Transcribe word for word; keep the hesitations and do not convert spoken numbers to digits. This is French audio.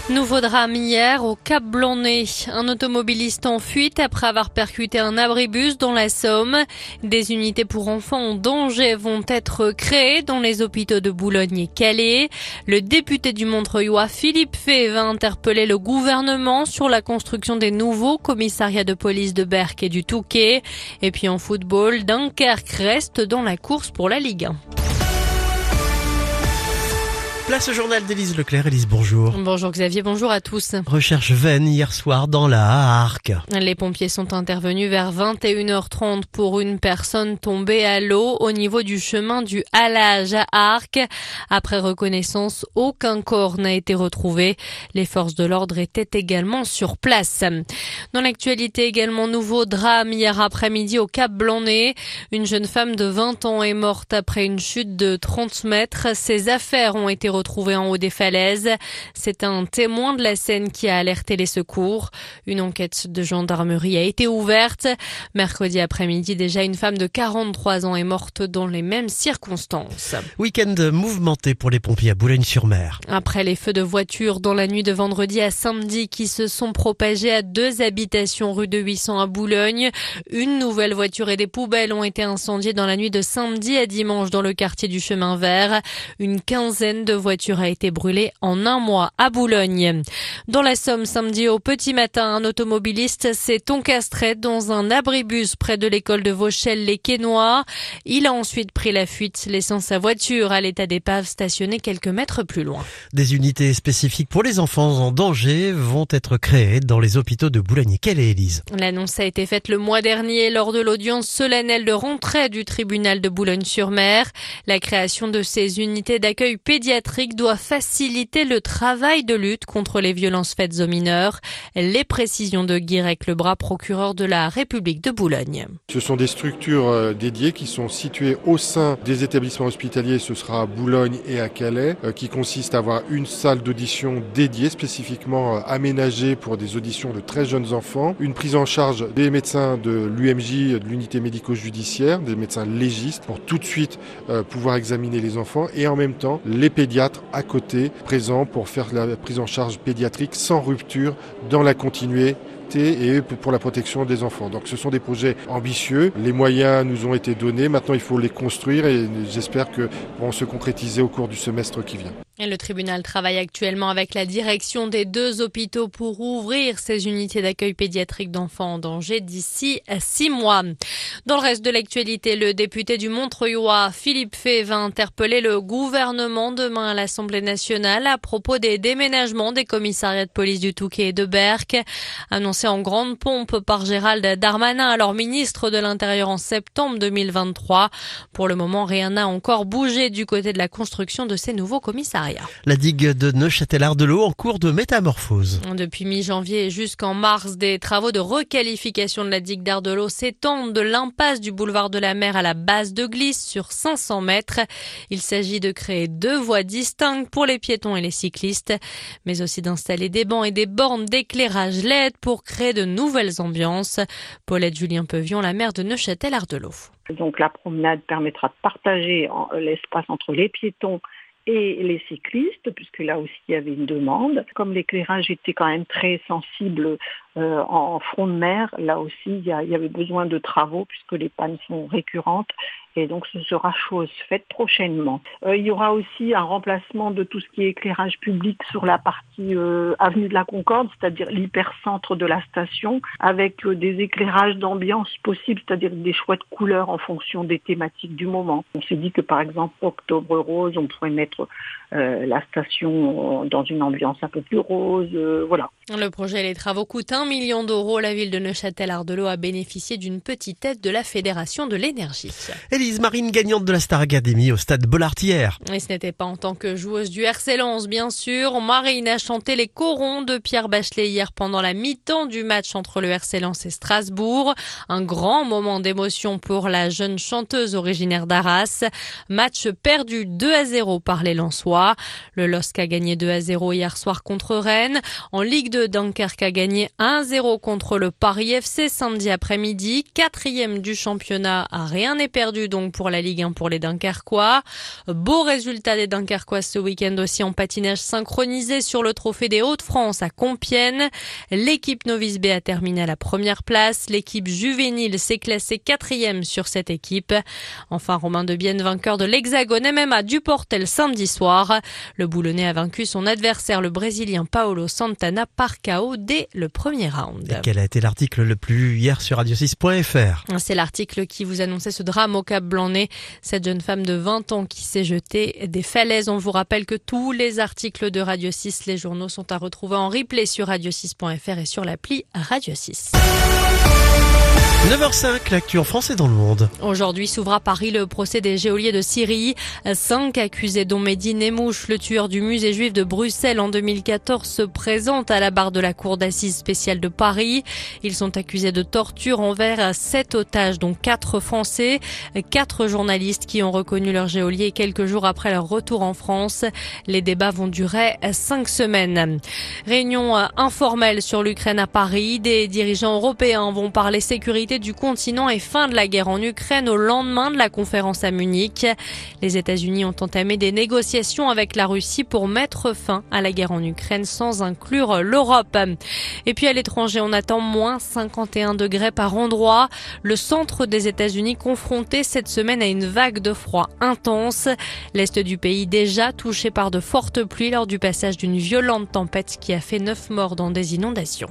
Nouveau drame hier au Cap Blanc-Nez. Un automobiliste en fuite après avoir percuté un abribus dans la Somme. Des unités pour enfants en danger vont être créées dans les hôpitaux de Boulogne et Calais. Le député du Montreuilois Philippe Fay va interpeller le gouvernement sur la construction des nouveaux commissariats de police de Berck et du Touquet. Et puis en football, Dunkerque reste dans la course pour la Ligue un. Place au journal d'Élise Leclerc. Élise, bonjour. Bonjour Xavier, bonjour à tous. Recherche vaine hier soir dans la Harque. Les pompiers sont intervenus vers vingt et une heures trente pour une personne tombée à l'eau au niveau du chemin du Halage à Arques. Après reconnaissance, aucun corps n'a été retrouvé. Les forces de l'ordre étaient également sur place. Dans l'actualité également, nouveau drame hier après-midi au Cap Blanc-Nez. Une jeune femme de vingt ans est morte après une chute de trente mètres. Ses affaires ont été retrouvées en haut des falaises. C'est un témoin de la scène qui a alerté les secours. Une enquête de gendarmerie a été ouverte. Mercredi après-midi, déjà une femme de quarante-trois ans est morte dans les mêmes circonstances. Week-end mouvementé pour les pompiers à Boulogne-sur-Mer. Après les feux de voiture dans la nuit de vendredi à samedi qui se sont propagés à deux habitations rue de huit cents à Boulogne, une nouvelle voiture et des poubelles ont été incendiées dans la nuit de samedi à dimanche dans le quartier du Chemin Vert. Une quinzaine de voiture a été brûlée en un mois à Boulogne. Dans la Somme, samedi au petit matin, un automobiliste s'est encastré dans un abribus près de l'école de Vauchelles-les-Quesnois. Il a ensuite pris la fuite, laissant sa voiture à l'état d'épave stationnée quelques mètres plus loin. Des unités spécifiques pour les enfants en danger vont être créées dans les hôpitaux de Boulogne et Calais, Élise. L'annonce a été faite le mois dernier lors de l'audience solennelle de rentrée du tribunal de Boulogne-sur-Mer. La création de ces unités d'accueil pédiatrique doit faciliter le travail de lutte contre les violences faites aux mineurs. Les précisions de Guirec Lebras, procureur de la République de Boulogne. Ce sont des structures dédiées qui sont situées au sein des établissements hospitaliers, ce sera à Boulogne et à Calais, qui consiste à avoir une salle d'audition dédiée, spécifiquement aménagée pour des auditions de très jeunes enfants, une prise en charge des médecins de l'U M J, de l'unité médico-judiciaire, des médecins légistes, pour tout de suite euh, pouvoir examiner les enfants, et en même temps les pédiatres à côté, présents pour faire la prise en charge pédiatrique sans rupture dans la continuité et pour la protection des enfants. Donc ce sont des projets ambitieux, les moyens nous ont été donnés, maintenant il faut les construire et j'espère que pourront se concrétiser au cours du semestre qui vient. Et le tribunal travaille actuellement avec la direction des deux hôpitaux pour ouvrir ces unités d'accueil pédiatrique d'enfants en danger d'ici à six mois. Dans le reste de l'actualité, le député du Montreuilois Philippe Fay va interpeller le gouvernement demain à l'Assemblée nationale à propos des déménagements des commissariats de police du Touquet et de Berck. Annoncé en grande pompe par Gérald Darmanin, alors ministre de l'Intérieur en septembre deux mille vingt-trois. Pour le moment, rien n'a encore bougé du côté de la construction de ces nouveaux commissariats. La digue de Neuchâtel-Ardelot en cours de métamorphose. Depuis mi-janvier jusqu'en mars, des travaux de requalification de la digue d'Ardelot s'étendent de l'impasse du boulevard de la Mer à la base de Glisse sur cinq cents mètres. Il s'agit de créer deux voies distinctes pour les piétons et les cyclistes, mais aussi d'installer des bancs et des bornes d'éclairage L E D pour créer de nouvelles ambiances. Paulette Julien-Pevion, la maire de Neuchâtel-Ardelot. Donc la promenade permettra de partager l'espace entre les piétons et les cyclistes, puisque là aussi il y avait une demande. Comme l'éclairage était quand même très sensible euh, en front de mer, là aussi il y, a, il y avait besoin de travaux puisque les pannes sont récurrentes et donc ce sera chose faite prochainement. Euh, il y aura aussi un remplacement de tout ce qui est éclairage public sur la partie euh, avenue de la Concorde, c'est-à-dire l'hypercentre de la station, avec euh, des éclairages d'ambiance possibles, c'est-à-dire des choix de couleurs en fonction des thématiques du moment. On s'est dit que par exemple Octobre Rose, on pourrait mettre euh, la station dans une ambiance un peu plus rose, euh, voilà. Le projet et les travaux coûtent un million d'euros. La ville de Neuchâtel-Ardelot a bénéficié d'une petite aide de la Fédération de l'énergie. Élise Marine, gagnante de la Star Academy au stade Bollaert hier. Et ce n'était pas en tant que joueuse du R C Lens, bien sûr. Marine a chanté les corons de Pierre Bachelet hier pendant la mi-temps du match entre le R C Lens et Strasbourg. Un grand moment d'émotion pour la jeune chanteuse originaire d'Arras. Match perdu deux à zéro par les Lensois. Le L O S C a gagné deux à zéro hier soir contre Rennes. En Ligue deux, Dunkerque a gagné un un zéro contre le Paris F C samedi après-midi. Quatrième du championnat, rien n'est perdu donc pour la Ligue un pour les Dunkerquois. Beau résultat des Dunkerquois ce week-end aussi en patinage synchronisé sur le trophée des Hauts-de-France à Compiègne. L'équipe Novice B a terminé à la première place. L'équipe juvénile s'est classée quatrième sur cette équipe. Enfin, Romain Debienne, vainqueur de l'Hexagone M M A du Portel samedi soir. Le Boulonnais a vaincu son adversaire, le Brésilien Paolo Santana, par K O dès le premier round. Et quel a été l'article le plus lu hier sur radio six point f r? C'est l'article qui vous annonçait ce drame au Cap Blanc-Nez. Cette jeune femme de vingt ans qui s'est jetée des falaises. On vous rappelle que tous les articles de Radio six, les journaux, sont à retrouver en replay sur radio six point f r et sur l'appli Radio six. neuf heures cinq, l'actu en France et dans le monde. Aujourd'hui s'ouvre à Paris le procès des geôliers de Syrie. Cinq accusés, dont Mehdi Nemmouche, le tueur du musée juif de Bruxelles en deux mille quatorze, se présentent à la barre de la cour d'assises spéciale de Paris. Ils sont accusés de torture envers sept otages, dont quatre Français, quatre journalistes qui ont reconnu leur geôlier quelques jours après leur retour en France. Les débats vont durer cinq semaines. Réunion informelle sur l'Ukraine à Paris. Des dirigeants européens vont parler sécurité du continent et fin de la guerre en Ukraine au lendemain de la conférence à Munich. Les États-Unis ont entamé des négociations avec la Russie pour mettre fin à la guerre en Ukraine sans inclure l'Europe. Et puis à l'étranger, on attend moins cinquante et un degrés par endroit. Le centre des États-Unis confronté cette semaine à une vague de froid intense. L'est du pays déjà touché par de fortes pluies lors du passage d'une violente tempête qui a fait neuf morts dans des inondations.